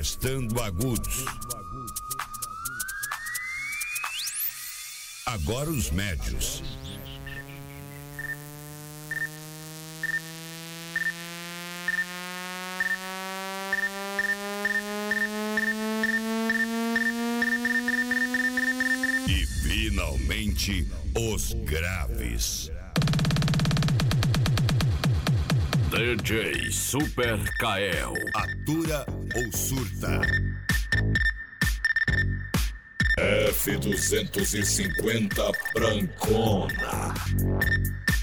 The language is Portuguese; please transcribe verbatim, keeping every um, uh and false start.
testando agudos. Agora os médios. E finalmente os graves. D J Super Kael. Atura ou surta? F duzentos e cinquenta Brancona.